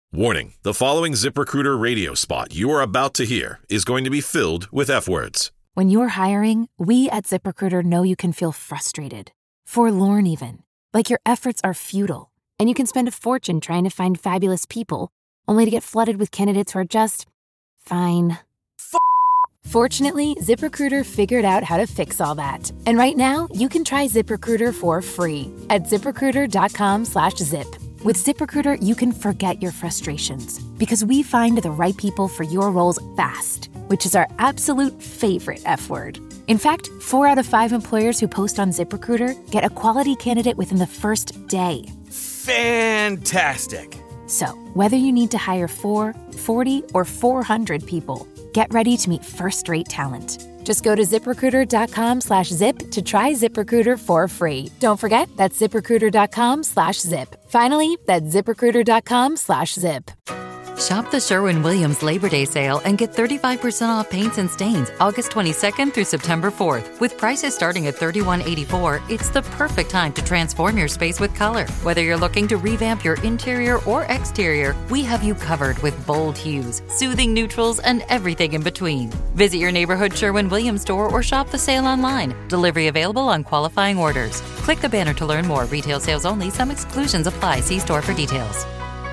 Warning, the following ZipRecruiter radio spot you are about to hear is going to be filled with F-words. When you're hiring, we at ZipRecruiter know you can feel frustrated, forlorn even, like your efforts are futile, and you can spend a fortune trying to find fabulous people, only to get flooded with candidates who are just fine. Fortunately, ZipRecruiter figured out how to fix all that. And right now, you can try ZipRecruiter for free at ZipRecruiter.com/zip. With ZipRecruiter, you can forget your frustrations because we find the right people for your roles fast, which is our absolute favorite F word. In fact, 4 out of 5 employers who post on ZipRecruiter get a quality candidate within the first day. Fantastic. So, whether you need to hire 4, 40, or 400 people, get ready to meet first-rate talent. Just go to ZipRecruiter.com/zip to try ZipRecruiter for free. Don't forget, that's ZipRecruiter.com/zip. Finally, that's ZipRecruiter.com/zip. Shop the Sherwin-Williams Labor Day sale and get 35% off paints and stains August 22nd through September 4th. With prices starting at $31.84, it's the perfect time to transform your space with color. Whether you're looking to revamp your interior or exterior, we have you covered with bold hues, soothing neutrals, and everything in between. Visit your neighborhood Sherwin-Williams store or shop the sale online. Delivery available on qualifying orders. Click the banner to learn more. Retail sales only. Some exclusions apply. See store for details.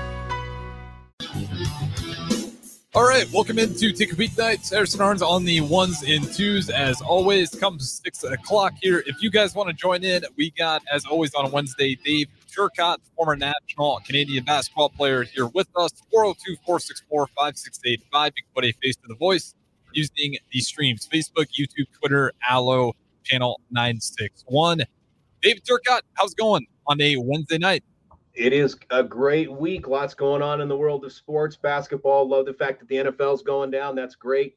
All right, welcome into Take a Beat Nights. Harrison Arns on the 1s and 2s as always. Comes 6 o'clock here. If you guys want to join in, we got, as always on a Wednesday, Dave Turcotte, former national Canadian basketball player, here with us. 402-464-5685. You can put a face to the voice using the streams: Facebook, YouTube, Twitter, Allo, channel 961. David Turcotte, how's it going on a Wednesday night? It is a great week. Lots going on in the world of sports, basketball. Love the fact that the NFL's going down. That's great.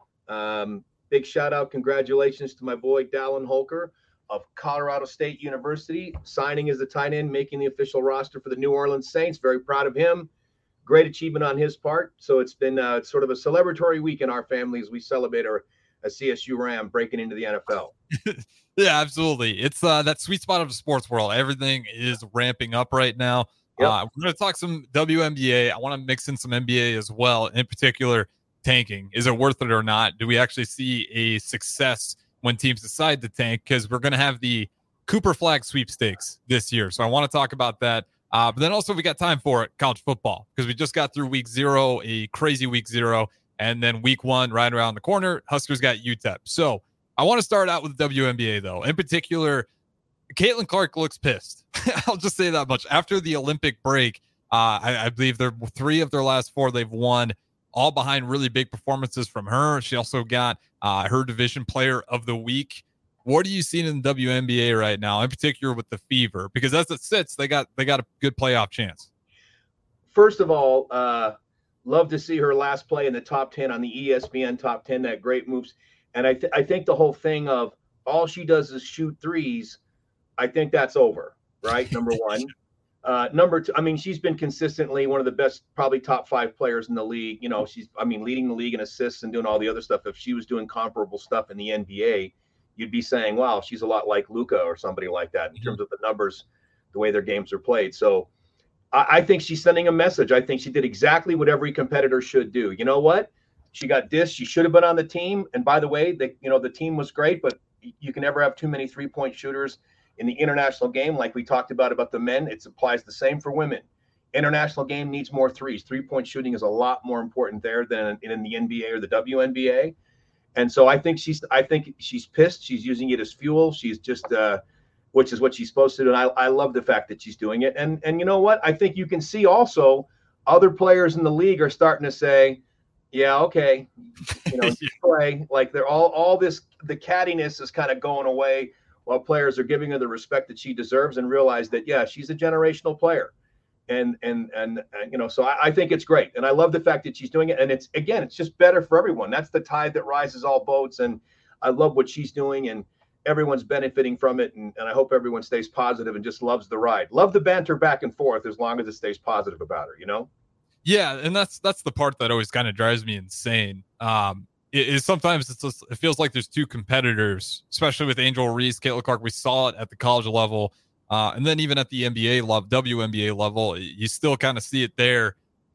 Big shout out, congratulations to my boy Dallin Holker of Colorado State University, signing as a tight end, making the official roster for the New Orleans Saints. Very proud of him. Great achievement on his part. So it's been sort of a celebratory week in our family as we celebrate a CSU Ram breaking into the NFL. Yeah, absolutely. It's that sweet spot of the sports world. Everything is ramping up right now. Yep. We're going to talk some WNBA. I want to mix in some NBA as well. In particular, tanking. Is it worth it or not? Do we actually see a success when teams decide to tank? Because we're going to have the Cooper Flag sweepstakes this year. So I want to talk about that. But then also we got time for it, college football, because we just got through week 0, a crazy week 0. And then week 1 right around the corner, Huskers got UTEP. So I want to start out with the WNBA, though. In particular, Caitlin Clark looks pissed. I'll just say that much. After the Olympic break, I believe 3 of their last 4 they've won, all behind really big performances from her. She also got her Division Player of the Week. What are you seeing in the WNBA right now, in particular with the Fever? Because as it sits, they got a good playoff chance. First of all, love to see her last play in the top 10 on the ESPN top 10. That great moves. And I think the whole thing of all she does is shoot threes, I think that's over, right? Number one. Number two, I mean, she's been consistently one of the best, probably top 5 players in the league. You know, leading the league in assists and doing all the other stuff. If she was doing comparable stuff in the NBA, you'd be saying, wow, she's a lot like Luka or somebody like that in terms of the numbers, the way their games are played. So I think she's sending a message. I think she did exactly what every competitor should do. You know what? She got dissed. She should have been on the team. And by the way, the team was great, but you can never have too many 3-point shooters in the international game. Like we talked about the men, it applies the same for women. International game needs more threes. 3-point shooting is a lot more important there than in the NBA or the WNBA. And so I think she's pissed. She's using it as fuel. She's just, which is what she's supposed to do. And I love the fact that she's doing it. And you know what? I think you can see also other players in the league are starting to say, yeah, okay, play like they're all this. The cattiness is kind of going away while players are giving her the respect that she deserves and realize that she's a generational player, and so I think it's great, and I love the fact that she's doing it, and it's just better for everyone. That's the tide that rises all boats, and I love what she's doing, and everyone's benefiting from it, and I hope everyone stays positive and just loves the ride. Love the banter back and forth as long as it stays positive about her, Yeah, and that's the part that always kind of drives me insane. Sometimes it feels like there's 2 competitors, especially with Angel Reese, Caitlin Clark. We saw it at the college level, and then even at the NBA level, WNBA level, you still kind of see it there.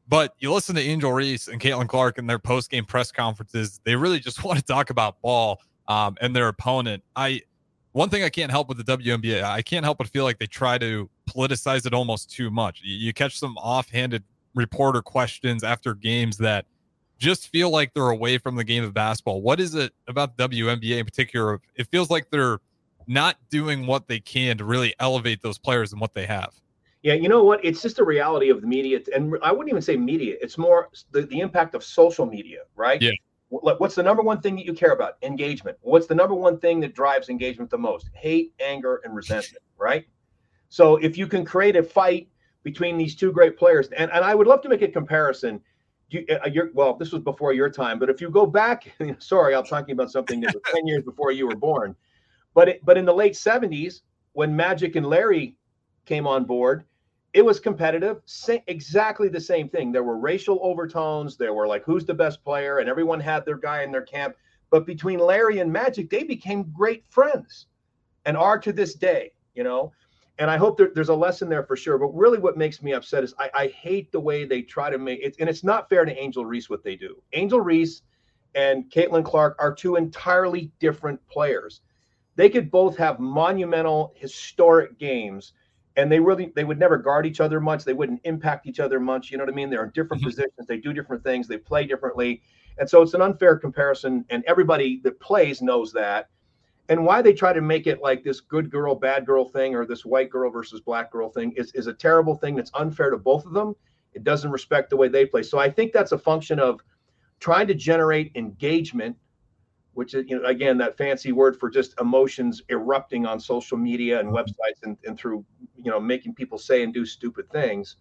But you listen to Angel Reese and Caitlin Clark in their post-game press conferences, they really just want to talk about ball and their opponent. One thing I can't help with the WNBA, I can't help but feel like they try to politicize it almost too much. You catch some offhanded reporter questions after games that just feel like they're away from the game of basketball. What is it about the WNBA in particular? It feels like they're not doing what they can to really elevate those players and what they have. Yeah, you know what? It's just a reality of the media. And I wouldn't even say media. It's more the impact of social media, right? Yeah. What's the number one thing that you care about? Engagement. What's the number one thing that drives engagement the most? Hate, anger, and resentment, right? So if you can create a fight between these two great players, and I would love to make a comparison. Well, this was before your time, but if you go back, sorry, I'm talking about something that was 10 years before you were born. But in the late 70s, when Magic and Larry came on board, it was competitive, exactly the same thing. There were racial overtones. There were like, who's the best player? And everyone had their guy in their camp. But between Larry and Magic, they became great friends and are to this day, And I hope there's a lesson there for sure. But really what makes me upset is I hate the way they try to make it. And it's not fair to Angel Reese what they do. Angel Reese and Caitlin Clark are two entirely different players. They could both have monumental, historic games. And they would never guard each other much. They wouldn't impact each other much. You know what I mean? They're in different positions. They do different things. They play differently. And so it's an unfair comparison. And everybody that plays knows that. And why they try to make it like this good girl, bad girl thing, or this white girl versus black girl thing is a terrible thing that's unfair to both of them. It doesn't respect the way they play. So I think that's a function of trying to generate engagement, which is, again, that fancy word for just emotions erupting on social media and websites and through, making people say and do stupid things.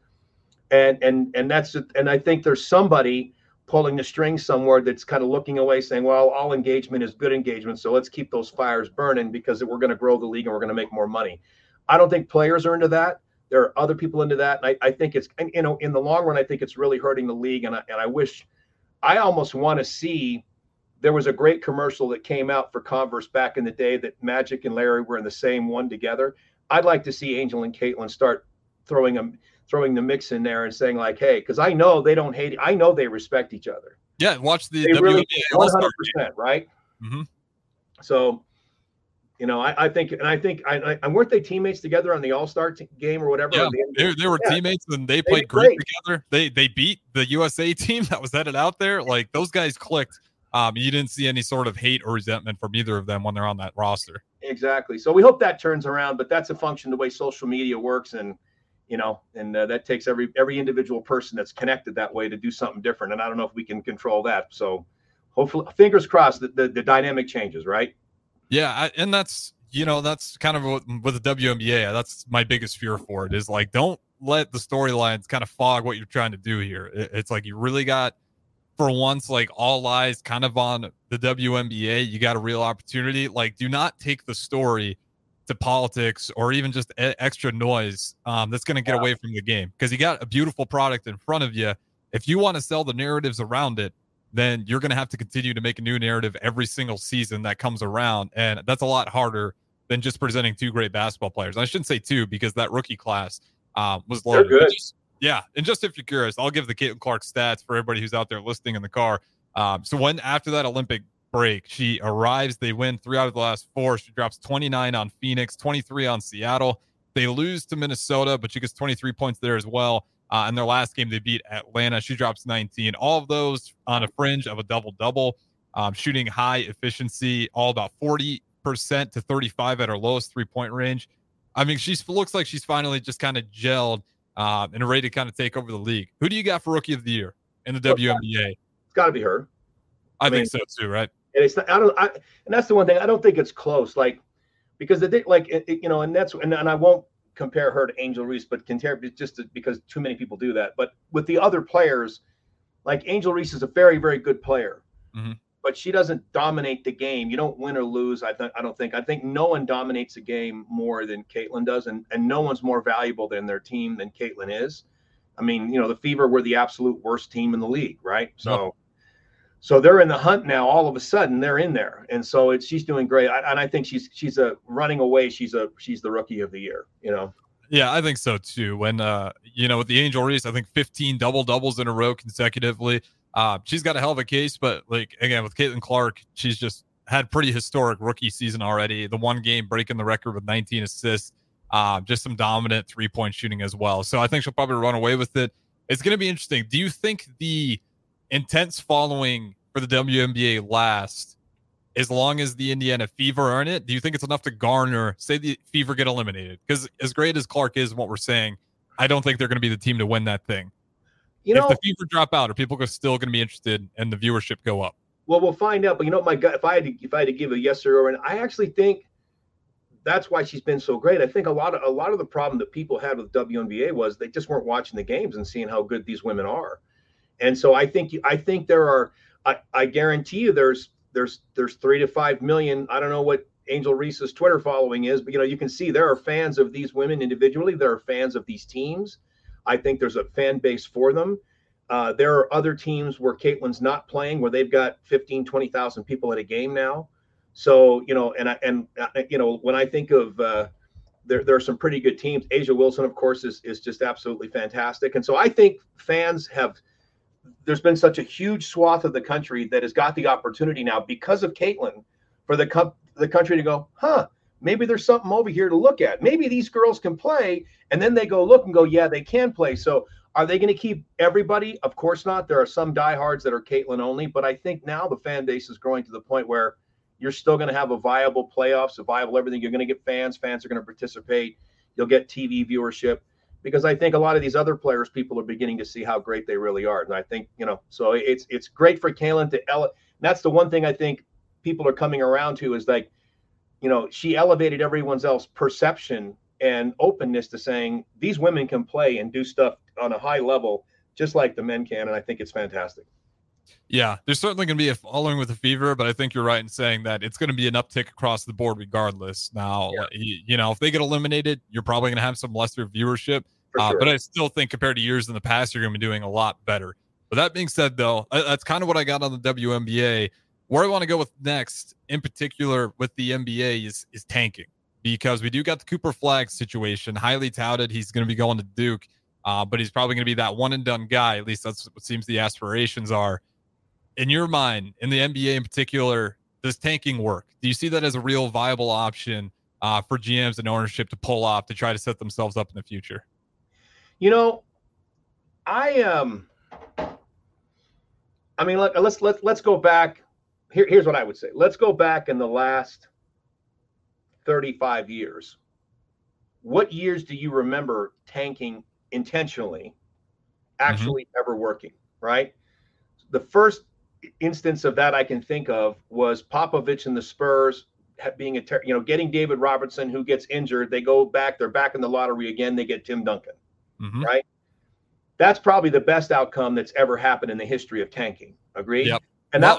And that's it. And I think there's somebody pulling the strings somewhere that's kind of looking away saying, well, all engagement is good engagement. So let's keep those fires burning because we're going to grow the league and we're going to make more money. I don't think players are into that. There are other people into that. And I think it's, in the long run, I think it's really hurting the league. And I almost want to see. There was a great commercial that came out for Converse back in the day that Magic and Larry were in the same one together. I'd like to see Angel and Caitlin start throwing the mix in there and saying like, hey, because I know they don't hate it. I know they respect each other. Yeah, watch the WNBA really, All-Star 100%, right? Mm-hmm. So, I think, and weren't they teammates together on the All-Star game or whatever? Yeah, they were teammates and they played great together. They beat the USA team that was headed out there. Like those guys clicked. You didn't see any sort of hate or resentment from either of them when they're on that roster. Exactly. So we hope that turns around, but that's a function of the way social media works. And, that takes every individual person that's connected that way to do something different. And I don't know if we can control that. So hopefully, fingers crossed that the dynamic changes, right? Yeah. And that's kind of with the WNBA, that's my biggest fear for it is like, don't let the storylines kind of fog what you're trying to do here. It's like, you really got, for once, like all eyes kind of on the WNBA, you got a real opportunity. Like, do not take the story to politics or even just extra noise that's going to get away from the game, because you got a beautiful product in front of you. If you want to sell the narratives around it, then you're going to have to continue to make a new narrative every single season that comes around. And that's a lot harder than just presenting two great basketball players. And I shouldn't say two because that rookie class was loaded. They're good. Yeah, and just if you're curious, I'll give the Caitlin Clark stats for everybody who's out there listening in the car. So after that Olympic break, she arrives, they win 3 out of the last 4. She drops 29 on Phoenix, 23 on Seattle. They lose to Minnesota, but she gets 23 points there as well. In their last game, they beat Atlanta. She drops 19. All of those on a fringe of a double-double, shooting high efficiency, all about 40% to 35 at her lowest three-point range. I mean, she looks like she's finally just kind of gelled and ready to kind of take over the league. Who do you got for Rookie of the Year in the WNBA? It's got to be her. I think so too, right? And it's not. And that's the one thing. I don't think it's close. Like, because and I won't compare her to Angel Reese, but because too many people do that. But with the other players, like Angel Reese is a very, very good player, but she doesn't dominate the game. You don't win or lose. I don't think. I think no one dominates a game more than Caitlin does, and no one's more valuable than their team than Caitlin is. I mean, the Fever were the absolute worst team in the league, right? So they're in the hunt now. All of a sudden, they're in there, and so she's doing great. And I think she's running away. She's the Rookie of the Year. Yeah, I think so too. When with the Angel Reese, I think 15 double-doubles in a row consecutively. She's got a hell of a case, but like again with Caitlin Clark, she's just had pretty historic rookie season already. The one game breaking the record with 19 assists, just some dominant 3-point shooting as well. So I think she'll probably run away with it. It's going to be interesting. Do you think the intense following for the WNBA lasts as long as the Indiana Fever earn it? Do you think it's enough to garner, say the Fever get eliminated? Because as great as Clark is and what we're saying, I don't think they're going to be the team to win that thing. If the Fever drop out, are people still going to be interested and the viewership go up? Well, we'll find out. But my gut, if I had to give a yes or no, and I actually think that's why she's been so great. I think a lot of the problem that people had with WNBA was they just weren't watching the games and seeing how good these women are. And so I think there are. I guarantee you there's 3 to 5 million. I don't know what Angel Reese's Twitter following is, but you can see there are fans of these women individually. There are fans of these teams. I think there's a fan base for them. There are other teams where Caitlin's not playing, where they've got 15, 20,000 people at a game now. So, when I think of there are some pretty good teams. Asia Wilson, of course, is just absolutely fantastic. And so I think there's been such a huge swath of the country that has got the opportunity now because of Caitlin for the country to go, maybe there's something over here to look at. Maybe these girls can play. And then they go look and go, yeah, they can play. So are they going to keep everybody? Of course not. There are some diehards that are Caitlin only, but I think now the fan base is growing to the point where you're still going to have a viable playoffs, a viable everything. You're going to get fans. Fans are going to participate. You'll get TV viewership. Because I think a lot of these other players, people are beginning to see how great they really are. And I think, so it's great for Caitlin to that's the one thing I think people are coming around to is like, she elevated everyone's else perception and openness to saying these women can play and do stuff on a high level, just like the men can. And I think it's fantastic. Yeah, there's certainly going to be a following with the Fever, but I think you're right in saying that it's going to be an uptick across the board regardless. Now, if they get eliminated, you're probably going to have some lesser viewership. Sure. But I still think compared to years in the past, you're going to be doing a lot better. But that being said, though, that's kind of what I got on the WNBA. Where I want to go with next, in particular with the NBA, is tanking. Because we do got the Cooper Flagg situation, highly touted. He's going to be going to Duke, but he's probably going to be that one-and-done guy. At least that's what seems the aspirations are. In your mind, in the NBA in particular, does tanking work? Do you see that as a real viable option for GMs and ownership to pull off to try to set themselves up in the future? Look, let's go back. Here's what I would say. Let's go back in the last 35 years. What years do you remember tanking intentionally actually ever working, right? The first instance of that I can think of was Popovich and the Spurs being getting David Robertson, who gets injured. They go back, they're back in the lottery again. They get Tim Duncan, right? That's probably the best outcome that's ever happened in the history of tanking. Agree? Yep. And that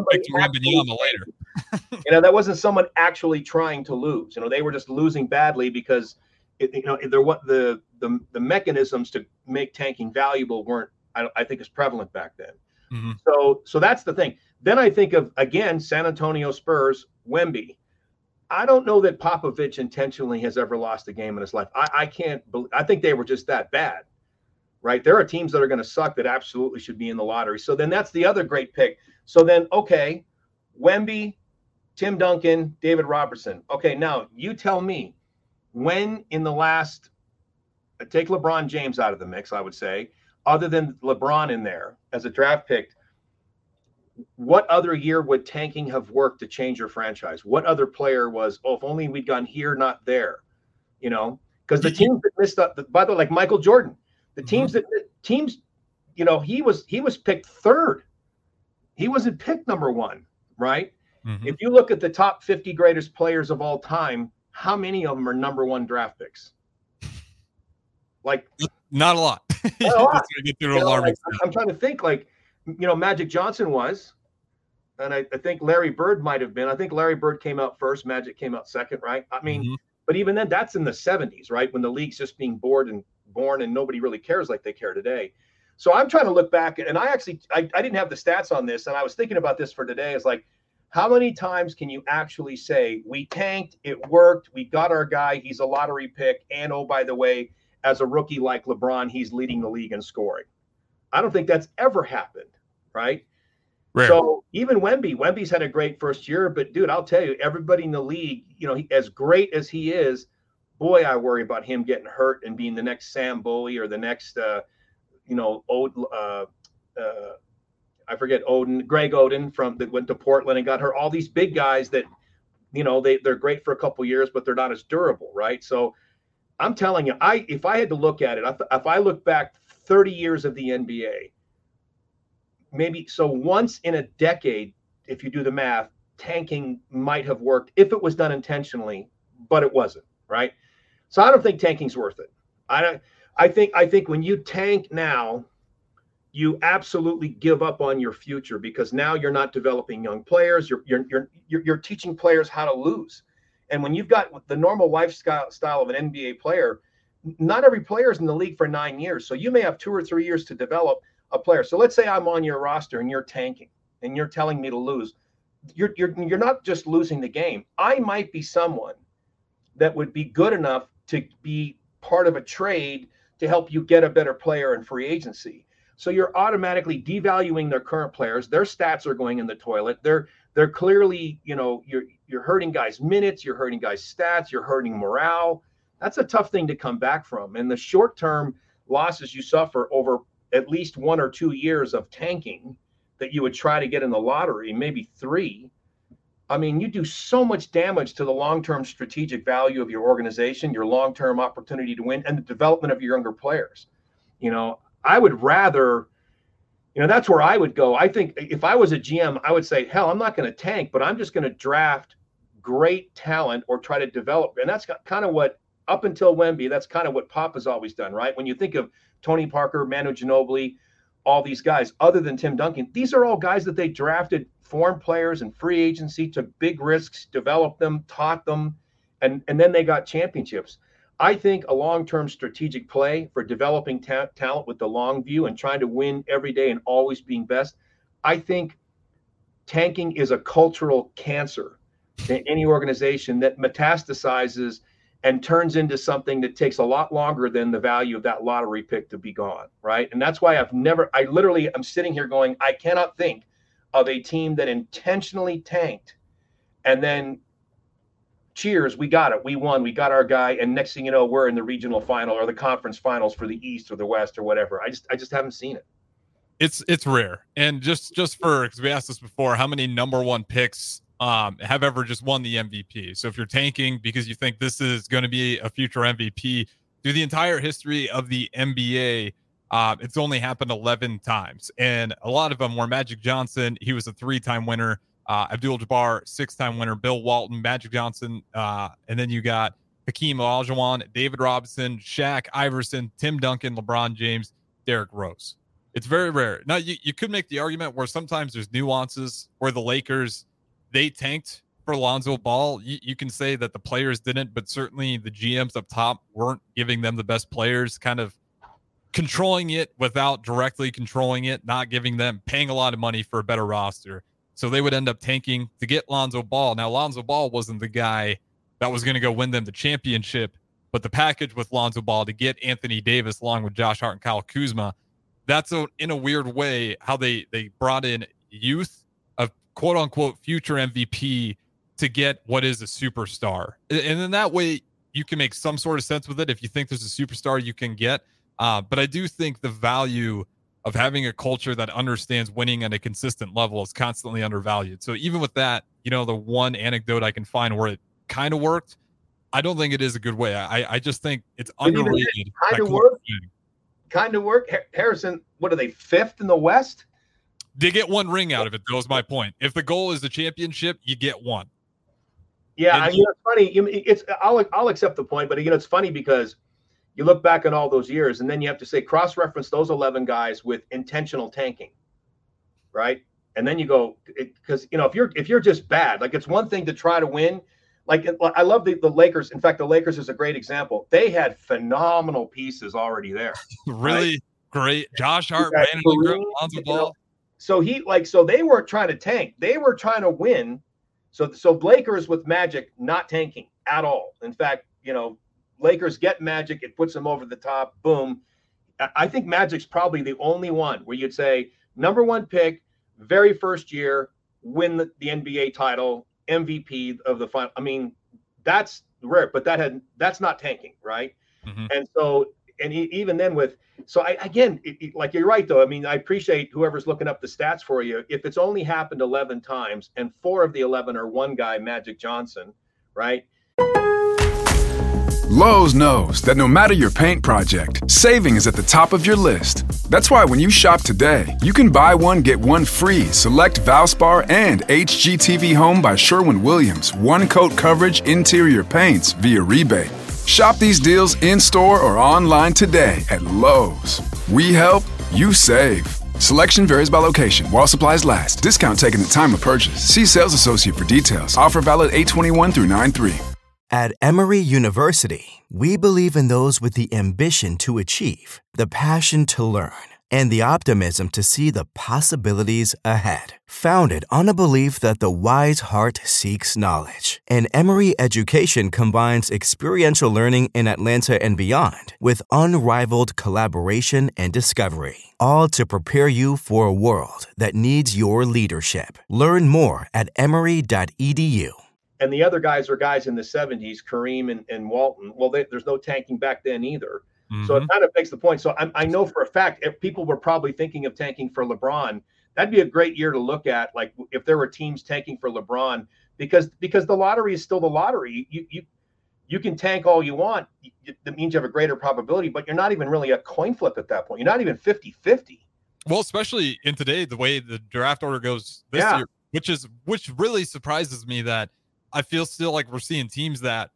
wasn't someone actually trying to lose. They were just losing badly because the mechanisms to make tanking valuable weren't, I think, as prevalent back then. Mm-hmm. So that's the thing. Then I think of, again, San Antonio Spurs, Wemby. I don't know that Popovich intentionally has ever lost a game in his life. I think they were just that bad, right? There are teams that are going to suck that absolutely should be in the lottery. So then that's the other great pick. So then, okay, Wemby, Tim Duncan, David Robertson. Okay, now you tell me, when in the last, take LeBron James out of the mix, I would say, other than LeBron in there as a draft pick, what other year would tanking have worked to change your franchise? What other player was, if only we'd gone here, not there, because the teams that missed up, by the way, like Michael Jordan, the teams he was picked third. He wasn't picked number one, right? Mm-hmm. If you look at the top 50 greatest players of all time, how many of them are number one draft picks? Like, not a lot. Not a lot. I'm trying to think, Magic Johnson was, and I think Larry Bird might have been. I think Larry Bird came out first, Magic came out second, right? I mean, but even then, that's in the 70s, right? When the league's just being born and nobody really cares like they care today. So I'm trying to look back, and I didn't have the stats on this, and I was thinking about this for today. It's like, How many times can you actually say, we tanked, it worked, we got our guy, he's a lottery pick, and oh, by the way, as a rookie like LeBron, he's leading the league in scoring? I don't think that's ever happened, right? Rare. So even Wemby's had a great first year, but dude, I'll tell you, everybody in the league, as great as he is, boy, I worry about him getting hurt and being the next Sam Bowie or the next, I forget Greg Oden that went to Portland and got hurt. All these big guys that, they're great for a couple years, but they're not as durable, right? So I'm telling you, if I had to look at it, if I look back 30 years of the NBA, maybe so once in a decade, if you do the math, tanking might have worked if it was done intentionally, but it wasn't, right? So I don't think tanking's worth it. I think when you tank now, you absolutely give up on your future, because now you're not developing young players. You're teaching players how to lose. And when you've got the normal lifestyle of an NBA player, not every player is in the league for 9 years. So you may have 2 or 3 years to develop a player. So let's say I'm on your roster and you're tanking and you're telling me to lose. You're not just losing the game. I might be someone that would be good enough to be part of a trade to help you get a better player in free agency. So you're automatically devaluing their current players. Their stats are going in the toilet. They're clearly, you're hurting guys' minutes, you're hurting guys' stats, you're hurting morale. That's a tough thing to come back from. And the short-term losses you suffer over at least 1 or 2 years of tanking that you would try to get in the lottery, maybe 3. I mean, you do so much damage to the long-term strategic value of your organization, your long-term opportunity to win, and the development of your younger players. I would rather, that's where I would go. I think if I was a GM, I would say, hell, I'm not going to tank, but I'm just going to draft great talent or try to develop. And that's kind of what, up until Wemby, that's kind of what Pop has always done, right? When you think of Tony Parker, Manu Ginobili, all these guys, other than Tim Duncan, these are all guys that they drafted, foreign players in free agency, took big risks, developed them, taught them, and then they got championships. I think a long-term strategic play for developing talent with the long view and trying to win every day and always being best, I think tanking is a cultural cancer to any organization that metastasizes and turns into something that takes a lot longer than the value of that lottery pick to be gone, right? And that's why I literally am sitting here going, I cannot think of a team that intentionally tanked and then cheers, we got it, we won, we got our guy, and next thing you know, we're in the regional final or the conference finals for the East or the West or whatever. I just haven't seen it. It's rare. And just for, because we asked this before, how many number 1 picks have ever just won the MVP? So if you're tanking because you think this is going to be a future MVP, through the entire history of the NBA, it's only happened 11 times. And a lot of them were Magic Johnson. He was a 3-time winner. Abdul-Jabbar, 6-time winner. Bill Walton, Magic Johnson. And then you got Hakeem Olajuwon, David Robinson, Shaq, Iverson, Tim Duncan, LeBron James, Derrick Rose. It's very rare. Now, you could make the argument where sometimes there's nuances where the Lakers, they tanked for Lonzo Ball. You can say that the players didn't, but certainly the GMs up top weren't giving them the best players, kind of controlling it without directly controlling it, not giving them, paying a lot of money for a better roster. So they would end up tanking to get Lonzo Ball. Now, Lonzo Ball wasn't the guy that was going to go win them the championship, but the package with Lonzo Ball to get Anthony Davis along with Josh Hart and Kyle Kuzma, that's in a weird way how they brought in youth of quote unquote future MVP to get what is a superstar. And in that way, you can make some sort of sense with it if you think there's a superstar you can get. But I do think the value of having a culture that understands winning at a consistent level is constantly undervalued. So even with that, the one anecdote I can find where it kind of worked, I don't think it is a good way. I just think it's underrated. Kind of work. Harrison, what are they, 5th in the West? They get 1 ring out of it, though, is my point. If the goal is the championship, you get 1. Yeah, it's funny. I'll accept the point, but it's funny because you look back on all those years, and then you have to say cross-reference those 11 guys with intentional tanking, right? And then you go, because if you're just bad, like it's one thing to try to win. Like I love the Lakers. In fact, the Lakers is a great example. They had phenomenal pieces already there. Really great. Josh Hart, Brandon Ingram, Lonzo Ball. So they weren't trying to tank. They were trying to win. So Lakers with Magic not tanking at all. In fact, Lakers get Magic, it puts them over the top. Boom. I think Magic's probably the only one where you'd say number one pick, very first year, win the NBA title, MVP of the final. I mean, that's rare, but that's not tanking, right? Mm-hmm. And so, even then like you're right though. I mean, I appreciate whoever's looking up the stats for you. If it's only happened 11 times and 4 of the 11 are one guy, Magic Johnson, right? Lowe's knows that no matter your paint project, saving is at the top of your list. That's why when you shop today, you can buy one, get one free select Valspar and HGTV Home by Sherwin-Williams one-coat coverage interior paints via rebate. Shop these deals in-store or online today at Lowe's. We help, you save. Selection varies by location. While supplies last. Discount taken at time of purchase. See sales associate for details. Offer valid 8/21 through 9/3. At Emory University, we believe in those with the ambition to achieve, the passion to learn, and the optimism to see the possibilities ahead. Founded on a belief that the wise heart seeks knowledge, and Emory education combines experiential learning in Atlanta and beyond with unrivaled collaboration and discovery, all to prepare you for a world that needs your leadership. Learn more at emory.edu. And the other guys are guys in the 70s, Kareem and Walton. Well, there's no tanking back then either. Mm-hmm. So it kind of makes the point. So I know for a fact, if people were probably thinking of tanking for LeBron, that'd be a great year to look at. Like if there were teams tanking for LeBron, because the lottery is still the lottery. You can tank all you want. That means you have a greater probability, but you're not even really a coin flip at that point. You're not even 50-50. Well, especially in today, the way the draft order goes this year, which really surprises me that I feel still like we're seeing teams that,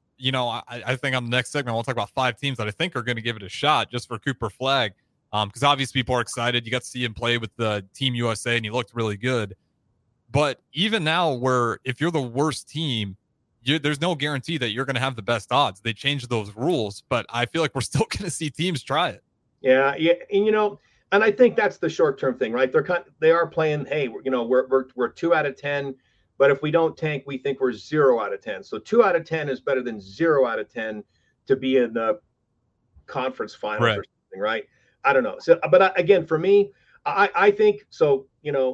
I think on the next segment, we'll talk about 5 teams that I think are going to give it a shot just for Cooper Flagg. Because obviously people are excited. You got to see him play with the Team USA and he looked really good. But even now where if you're the worst team, there's no guarantee that you're going to have the best odds. They changed those rules, but I feel like we're still going to see teams try it. Yeah. And and I think that's the short-term thing, right? They are playing, hey, we're 2 out of 10. But if we don't tank, we think we're 0 out of 10. So 2 out of 10 is better than 0 out of 10 to be in the conference finals or something, right? I don't know. So, but again, for me, I think so.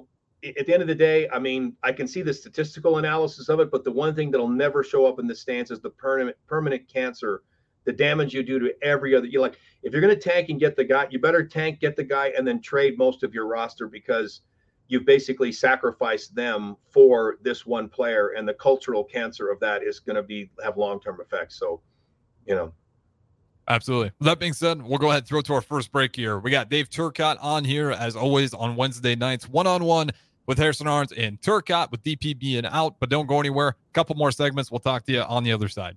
At the end of the day, I mean, I can see the statistical analysis of it, but the one thing that'll never show up in the stance is the permanent cancer, the damage you do to every other. You're like, if you're going to tank and get the guy, you better tank, get the guy, and then trade most of your roster because you've basically sacrificed them for this one player, and the cultural cancer of that is going to have long-term effects. So, Absolutely. With that being said, we'll go ahead and throw to our first break here. We got Dave Turcotte on here, as always, on Wednesday nights, one-on-one with Harrison Arns and Turcotte with DP being out, but don't go anywhere. A couple more segments. We'll talk to you on the other side.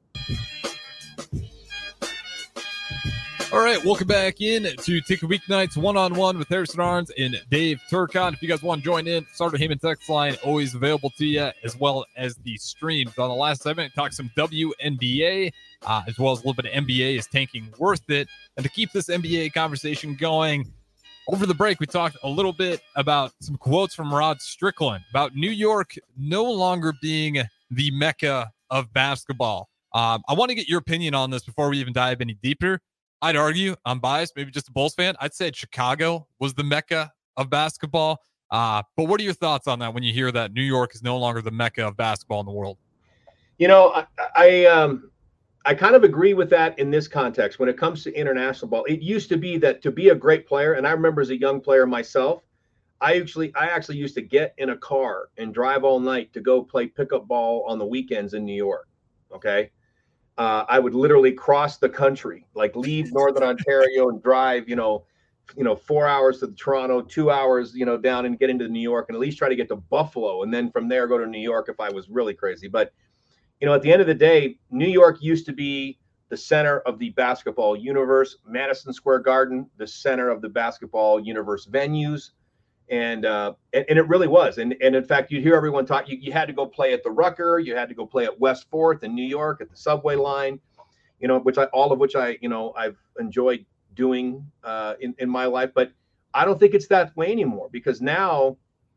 All right, welcome back in to Ticket Weeknights one-on-one with Harrison Arns and Dave Turcotte. If you guys want to join in, Starter Heyman text line always available to you, as well as the streams. On the last segment, talk some WNBA, as well as a little bit of NBA. Is tanking worth it? And to keep this NBA conversation going, over the break, we talked a little bit about some quotes from Rod Strickland about New York no longer being the mecca of basketball. I want to get your opinion on this before we even dive any deeper. I'd argue, I'm biased, maybe just a Bulls fan, I'd say Chicago was the mecca of basketball. But what are your thoughts on that when you hear that New York is no longer the mecca of basketball in the world? I kind of agree with that in this context. When it comes to international ball, it used to be that to be a great player, and I remember as a young player myself, I actually used to get in a car and drive all night to go play pickup ball on the weekends in New York. Okay. I would literally cross the country, like leave Northern Ontario and drive, 4 hours to Toronto, 2 hours, down and get into New York, and at least try to get to Buffalo. And then from there, go to New York if I was really crazy. But, at the end of the day, New York used to be the center of the basketball universe. Madison Square Garden, the center of the basketball universe venues. And it really was. And in fact, you'd hear everyone talk, you had to go play at the Rucker, you had to go play at West 4th in New York at the subway line, all of which I've enjoyed doing in my life. But I don't think it's that way anymore, because now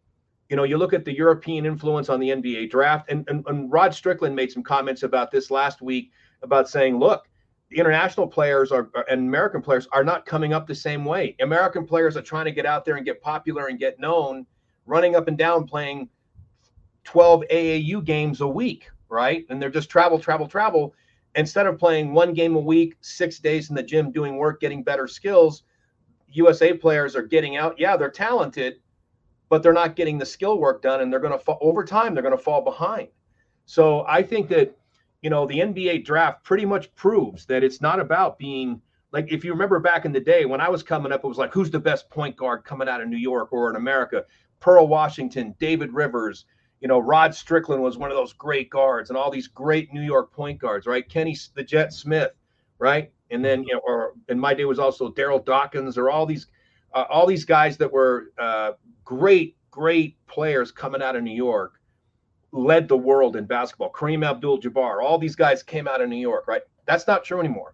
You look at the European influence on the NBA draft, and Rod Strickland made some comments about this last week about saying, look, the international players and American players are not coming up the same way. American players are trying to get out there and get popular and get known, running up and down, playing 12 AAU games a week, right? And they're just travel, instead of playing one game a week, 6 days in the gym, doing work, getting better skills. USA players are getting out. Yeah, they're talented, but they're not getting the skill work done, and they're going to over time, they're going to fall behind. So I think that, the NBA draft pretty much proves that it's not about being like, if you remember back in the day when I was coming up, it was like, who's the best point guard coming out of New York or in America? Pearl Washington, David Rivers, Rod Strickland was one of those great guards, and all these great New York point guards, right? Kenny the Jet Smith, right? And then, or in my day was also Daryl Dawkins, or all these guys that were great players coming out of New York, led the world in basketball. Kareem Abdul-Jabbar, all these guys came out of New York, right? That's not true anymore.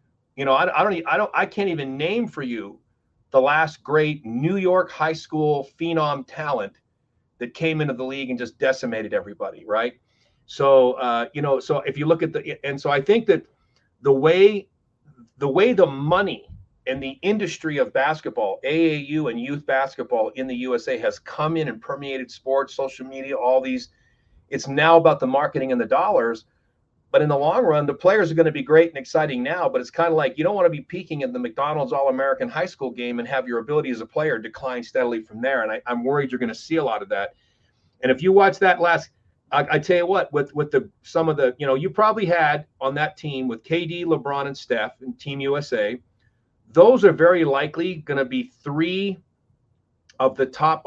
I can't even name for you the last great New York high school phenom talent that came into the league and just decimated everybody, right? So, so if you look at so I think that the way the money and the industry of basketball, AAU and youth basketball in the USA has come in and permeated sports, social media, all these, it's now about the marketing and the dollars. But in the long run, the players are going to be great and exciting now, but it's kind of like, you don't want to be peaking at the McDonald's All-American high school game and have your ability as a player decline steadily from there. And I'm worried you're going to see a lot of that. And if you watch that I tell you what, with some of the, you probably had on that team with KD, LeBron, and Steph and Team USA, those are very likely going to be three of the top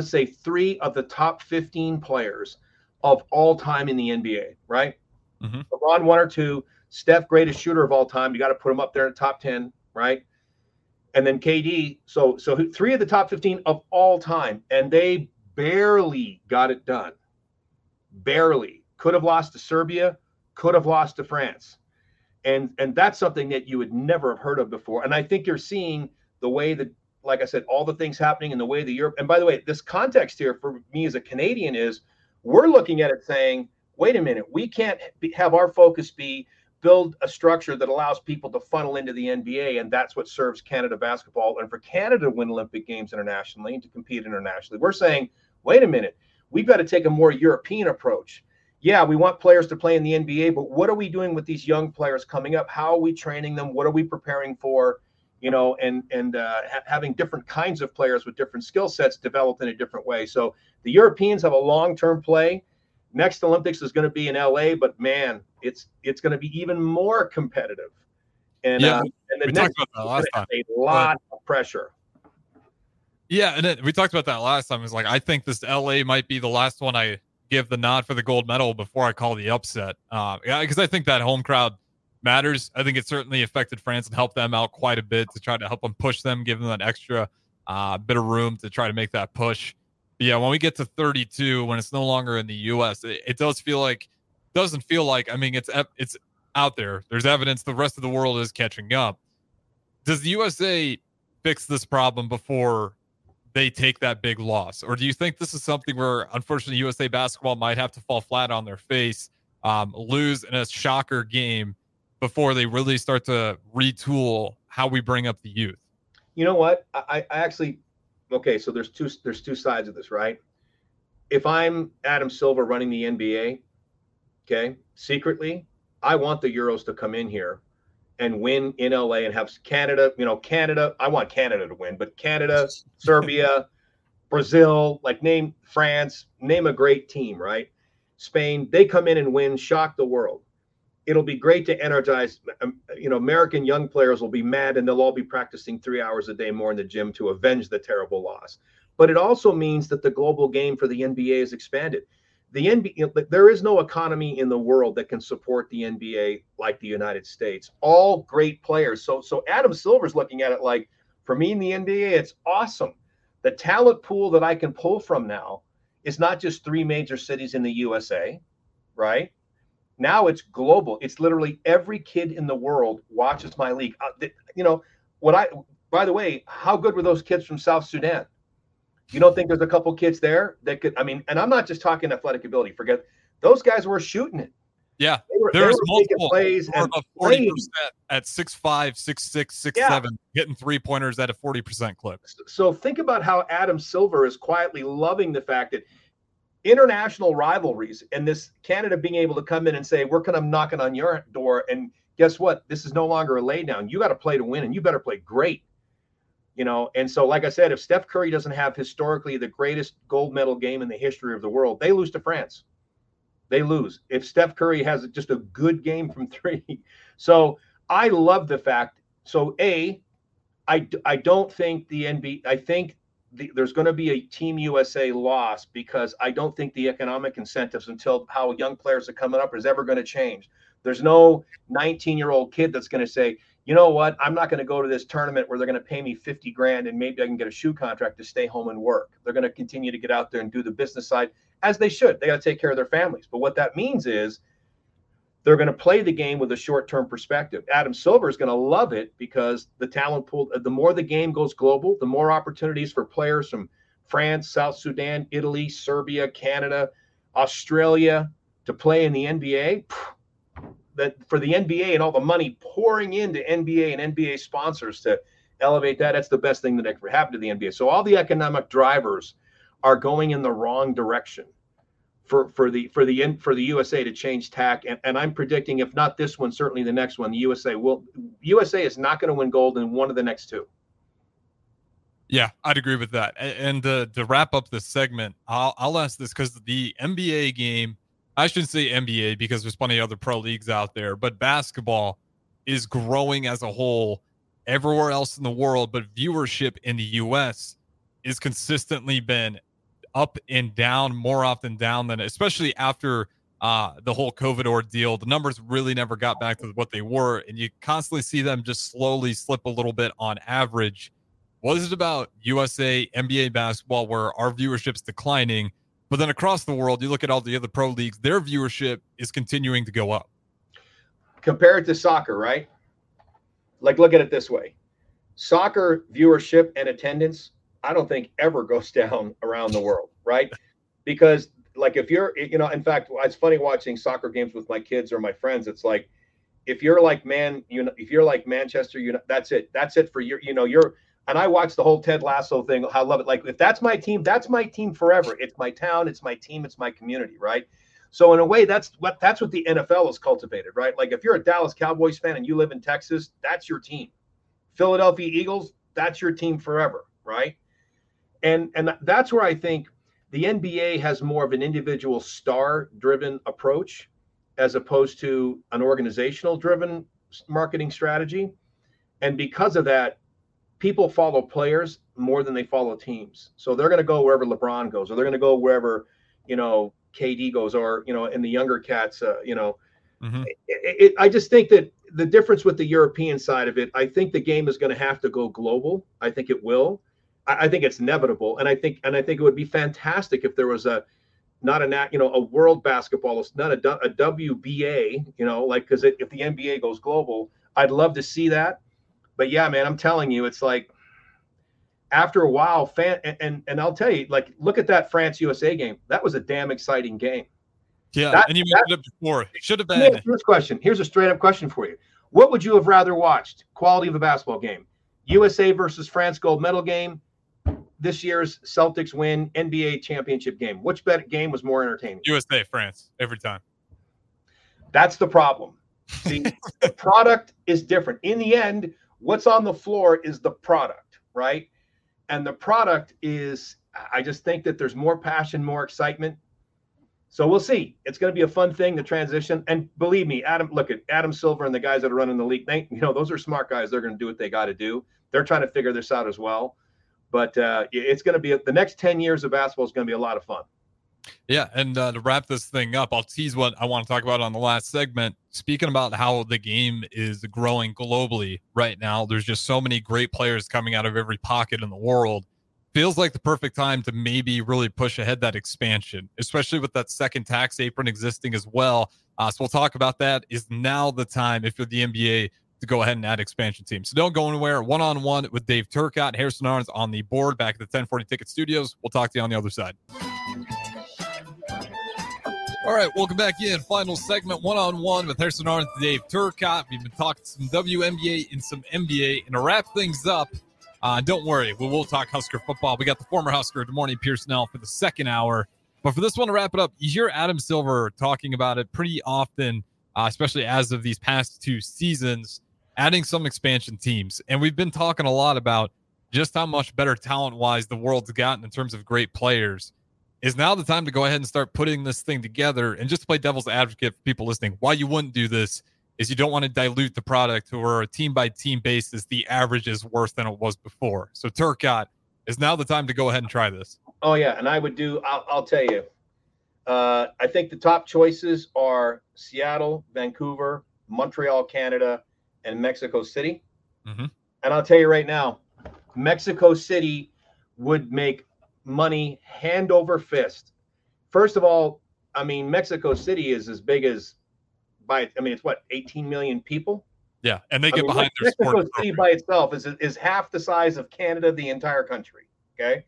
15 players of all time in the NBA, right? Mm-hmm. LeBron 1 or 2, Steph greatest shooter of all time. You got to put him up there in the top 10, right? And then KD. So 3 of the top 15 of all time, and they barely got it done. Barely. Could have lost to Serbia, could have lost to France. And that's something that you would never have heard of before. And I think you're seeing the way that, like I said, all the things happening and the way the Europe. And by the way, this context here for me as a Canadian is we're looking at it saying, wait a minute, we can't have our focus be build a structure that allows people to funnel into the NBA, and that's what serves Canada basketball. And for Canada to win Olympic Games internationally and to compete internationally, we're saying, wait a minute, we've got to take a more European approach. Yeah, we want players to play in the NBA, but what are we doing with these young players coming up? How are we training them? What are we preparing for? Having different kinds of players with different skill sets developed in a different way. So the Europeans have a long-term play. Next Olympics is going to be in LA, but man, it's going to be even more competitive. And the next is going to have a lot of pressure. Yeah, and we talked about that last time. It's like, I think this LA might be the last one I give the nod for the gold medal before I call the upset. Because I think that home crowd matters. I think it certainly affected France and helped them out quite a bit to try to help them push them, give them that extra bit of room to try to make that push. But yeah, when we get to 32, when it's no longer in the U.S., it doesn't feel like, I mean, it's out there. There's evidence the rest of the world is catching up. Does the USA fix this problem before they take that big loss? Or do you think this is something where, unfortunately, USA basketball might have to fall flat on their face, lose in a shocker game before they really start to retool how we bring up the youth? You know what? I actually, okay, so there's two sides of this, right? If I'm Adam Silver running the NBA, okay, secretly, I want the Euros to come in here and win in LA and have Canada, I want Canada to win, but Canada, Serbia, Brazil, name France, name a great team, right? Spain, they come in and win, shock the world. It'll be great to energize, American young players will be mad and they'll all be practicing 3 hours a day more in the gym to avenge the terrible loss. But it also means that the global game for the NBA is expanded. The NBA, there is no economy in the world that can support the NBA like the United States. All great players. So Adam Silver's looking at it like, for me in the NBA, it's awesome. The talent pool that I can pull from now is not just 3 major cities in the USA, right? Now it's global. It's literally every kid in the world watches my league. By the way, how good were those kids from South Sudan? You don't think there's a couple kids there that could? I mean, and I'm not just talking athletic ability. Forget those guys were shooting it. Yeah, there's multiple plays and about 40% at 6'5", 6'6", 6'7", hitting 3-pointers at a 40% clip. So think about how Adam Silver is quietly loving the fact that international rivalries and this Canada being able to come in and say, we're kind of knocking on your door, and guess what? This is no longer a lay down. You got to play to win, and you better play great. You know, and so like I said, if Steph Curry doesn't have historically the greatest gold medal game in the history of the world, they lose to France. They lose. If Steph Curry has just a good game from three. So I love the fact. So I don't think the NBA, I think there's going to be a Team USA loss because I don't think the economic incentives until how young players are coming up is ever going to change. There's no 19-year-old kid that's going to say, you know what, I'm not going to go to this tournament where they're going to pay me $50,000 and maybe I can get a shoe contract to stay home and work. They're going to continue to get out there and do the business side as they should. They got to take care of their families. But what that means is they're going to play the game with a short-term perspective. Adam Silver is going to love it because the talent pool, the more the game goes global, the more opportunities for players from France, South Sudan, Italy, Serbia, Canada, Australia to play in the NBA. That for the NBA and all the money pouring into NBA and NBA sponsors to elevate that, that's the best thing that ever happened to the NBA. So all the economic drivers are going in the wrong direction for the USA to change tack. And I'm predicting, if not this one, certainly the next one, the USA is not going to win gold in one of the next two. Yeah, I'd agree with that. And to wrap up this segment, I'll ask this because the NBA game, I shouldn't say NBA because there's plenty of other pro leagues out there, but basketball is growing as a whole everywhere else in the world. But viewership in the U.S. is consistently been up and down, more often down than, especially after the whole COVID ordeal. The numbers really never got back to what they were, and you constantly see them just slowly slip a little bit on average. What is it about USA NBA basketball where our viewership's declining? But then across the world, you look at all the other pro leagues, their viewership is continuing to go up. Compare it to soccer, right? Like, look at it this way. Soccer viewership and attendance, I don't think ever goes down around the world, right? Because, like, if you're, in fact, it's funny watching soccer games with my kids or my friends. It's like, if you're like if you're like Manchester, that's it. That's it for you're. And I watched the whole Ted Lasso thing. I love it. Like, if that's my team forever. It's my town. It's my team. It's my community. Right. So in a way, that's what the NFL has cultivated. Right. Like, if you're a Dallas Cowboys fan and you live in Texas, that's your team. Philadelphia Eagles, that's your team forever. Right. And that's where I think the NBA has more of an individual star-driven approach as opposed to an organizational-driven marketing strategy. And because of that, people follow players more than they follow teams. So they're going to go wherever LeBron goes, or they're going to go wherever, KD goes, or, and the younger cats, I just think that the difference with the European side of it, I think the game is going to have to go global. I think it will. I think it's inevitable. And I think it would be fantastic if there was a world basketball, not a WBA, because if the NBA goes global, I'd love to see that. But yeah, man, I'm telling you, it's like after a while, and I'll tell you, like, look at that France USA game. That was a damn exciting game. Yeah, and you mentioned it before. It should have been. Here's a straight up question for you. What would you have rather watched? Quality of a basketball game. USA versus France gold medal game. This year's Celtics win NBA championship game. Which game was more entertaining? USA, France, every time. That's the problem. See, the product is different. In the end, what's on the floor is the product, right? And the product is, I just think that there's more passion, more excitement. So we'll see. It's going to be a fun thing to transition. And believe me, look at Adam Silver and the guys that are running the league. Those are smart guys. They're going to do what they got to do. They're trying to figure this out as well. But it's going to be the next 10 years of basketball is going to be a lot of fun. Yeah, and to wrap this thing up, I'll tease what I want to talk about on the last segment. Speaking about how the game is growing globally right now, there's just so many great players coming out of every pocket in the world. Feels like the perfect time to maybe really push ahead that expansion, especially with that second tax apron existing as well. So we'll talk about that. Is now the time, if you're the NBA, to go ahead and add expansion teams. So don't go anywhere. One-on-one with Dave Turcotte, Harrison Arns on the board back at the 1040 Ticket Studios. We'll talk to you on the other side. All right, welcome back in. Final segment, one-on-one with Harrison Arns and Dave Turcotte. We've been talking some WNBA and some NBA. And to wrap things up, don't worry, we will talk Husker football. We got the former Husker, Des Moines Pierce-Nell, for the second hour. But for this one, to wrap it up, you hear Adam Silver talking about it pretty often, especially as of these past 2 seasons, adding some expansion teams. And we've been talking a lot about just how much better talent-wise the world's gotten in terms of great players. Is now the time to go ahead and start putting this thing together? And just to play devil's advocate for people listening, why you wouldn't do this is you don't want to dilute the product to where a team-by-team basis, the average is worse than it was before. So Turcotte, is now the time to go ahead and try this. Oh, yeah, and I would do – I'll tell you. I think the top choices are Seattle, Vancouver, Montreal, Canada, and Mexico City. Mm-hmm. And I'll tell you right now, Mexico City would make money hand over fist. First of all, I mean, Mexico City is as big as it's what, 18 million people? Yeah, and they get behind their sport. Mexico City by itself is half the size of Canada, the entire country. Okay,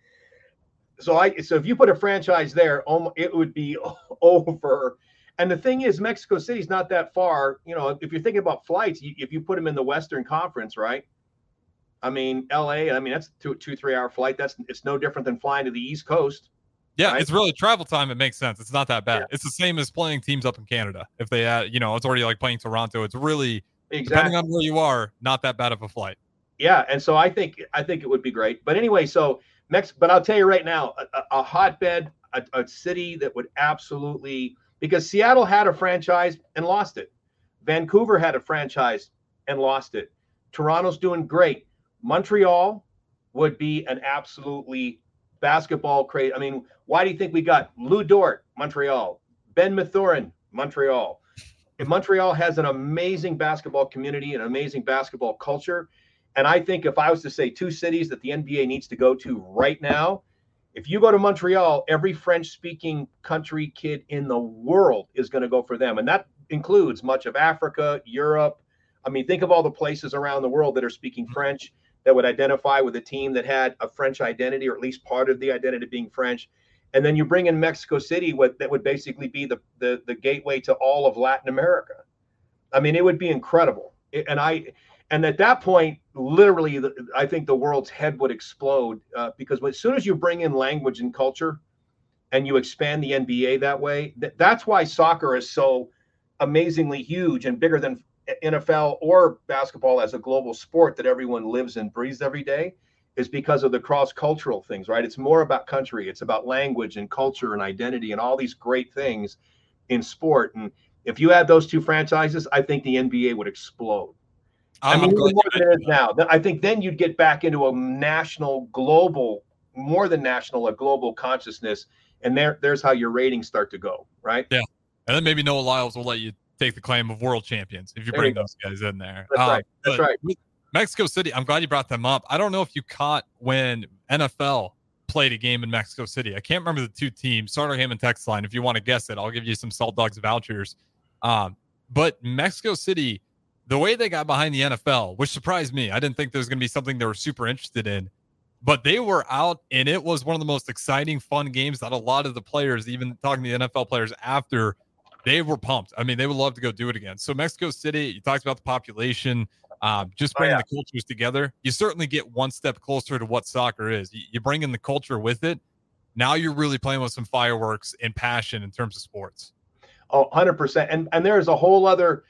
so if you put a franchise there, it would be over. And the thing is, Mexico City's not that far. You know, if you're thinking about flights, if you put them in the Western Conference, right? I mean, LA. I mean, that's a 2-3 hour flight. It's no different than flying to the East Coast. Yeah, right? It's really travel time. It makes sense. It's not that bad. Yeah. It's the same as playing teams up in Canada. If they add, it's already like playing Toronto. It's really depending on where you are, not that bad of a flight. Yeah, and so I think it would be great. But anyway, but I'll tell you right now, a hotbed, a city that would absolutely, because Seattle had a franchise and lost it. Vancouver had a franchise and lost it. Toronto's doing great. Montreal would be an absolutely basketball crazy. I mean, why do you think we got Lou Dort, Montreal, Ben Mathurin, Montreal? And Montreal has an amazing basketball community, an amazing basketball culture. And I think if I was to say 2 cities that the NBA needs to go to right now, if you go to Montreal, every French-speaking country kid in the world is going to go for them. And that includes much of Africa, Europe. I mean, think of all the places around the world that are speaking French that would identify with a team that had a French identity, or at least part of the identity being French. And then you bring in Mexico City, that would basically be the gateway to all of Latin America. I mean, it would be incredible. And at that point, literally, I think the world's head would explode because as soon as you bring in language and culture and you expand the NBA that way, that's why soccer is so amazingly huge and bigger than NFL or basketball as a global sport that everyone lives and breathes every day, is because of the cross-cultural things, right? It's more about country. It's about language and culture and identity and all these great things in sport. And if you add those 2 franchises, I think the NBA would explode. I mean, more than it is now. I think then you'd get back into a national, global, more than national, a global consciousness. And there's how your ratings start to go, right? Yeah. And then maybe Noah Lyles will let you take the claim of world champions if you bring those guys in there. That's right. That's right. Mexico City, I'm glad you brought them up. I don't know if you caught when NFL played a game in Mexico City. I can't remember the 2 teams. Starter Hammond text line. If you want to guess it, I'll give you some Salt Dogs vouchers. But Mexico City, the way they got behind the NFL, which surprised me. I didn't think there was going to be something they were super interested in. But they were out, and it was one of the most exciting, fun games that a lot of the players, even talking to the NFL players after, they were pumped. I mean, they would love to go do it again. So Mexico City, you talked about the population, just bringing the cultures together. You certainly get one step closer to what soccer is. You bring in the culture with it. Now you're really playing with some fireworks and passion in terms of sports. Oh, 100%. And there is a whole other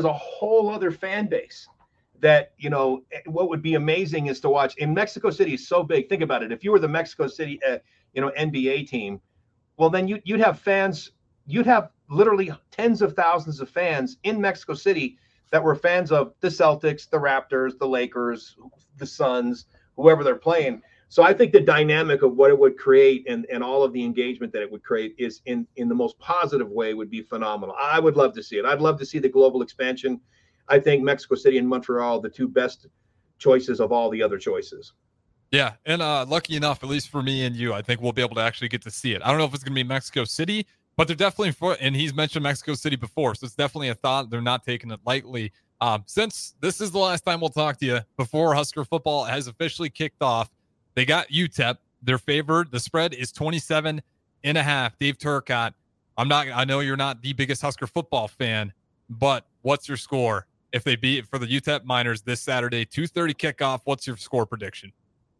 fan base that, what would be amazing is to watch. In Mexico City is so big. Think about it. If you were the Mexico City, NBA team, well, then you'd have fans. You'd have literally tens of thousands of fans in Mexico City that were fans of the Celtics, the Raptors, the Lakers, the Suns, whoever they're playing. So I think the dynamic of what it would create and all of the engagement that it would create is in the most positive way would be phenomenal. I would love to see it. I'd love to see the global expansion. I think Mexico City and Montreal are the 2 best choices of all the other choices. Yeah, and lucky enough, at least for me and you, I think we'll be able to actually get to see it. I don't know if it's going to be Mexico City, but they're definitely and he's mentioned Mexico City before, so it's definitely a thought. They're not taking it lightly. Since this is the last time we'll talk to you before Husker football has officially kicked off, they got UTEP. They're favored. The spread is 27.5. Dave Turcotte, I know you're not the biggest Husker football fan, but what's your score if they beat for the UTEP Miners this Saturday, 2:30 kickoff? What's your score prediction?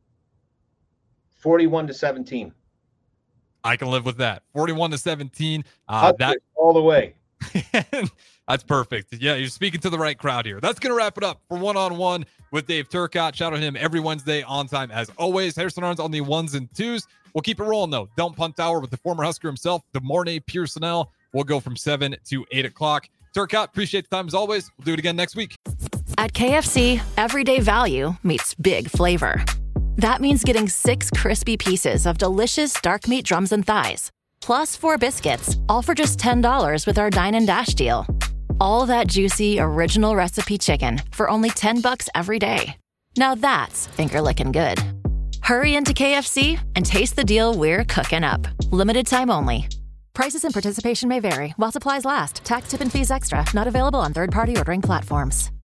41-17. I can live with that. 41-17. That all the way. That's perfect. Yeah, you're speaking to the right crowd here. That's going to wrap it up for One-on-One with Dave Turcotte. Shout out to him every Wednesday on time as always. Harrison Arns on the 1s and 2s. We'll keep it rolling, though. Don't Punt Hour with the former Husker himself, DeMornay Pearsonell. We'll go from 7 to 8 o'clock. Turcotte, appreciate the time as always. We'll do it again next week. At KFC, everyday value meets big flavor. That means getting 6 crispy pieces of delicious dark meat drums and thighs, plus 4 biscuits, all for just $10 with our Dine and Dash deal. All that juicy, original recipe chicken for only $10 every day. Now that's finger-licking good. Hurry into KFC and taste the deal we're cooking up. Limited time only. Prices and participation may vary while supplies last. Tax, tip, and fees extra. Not available on third-party ordering platforms.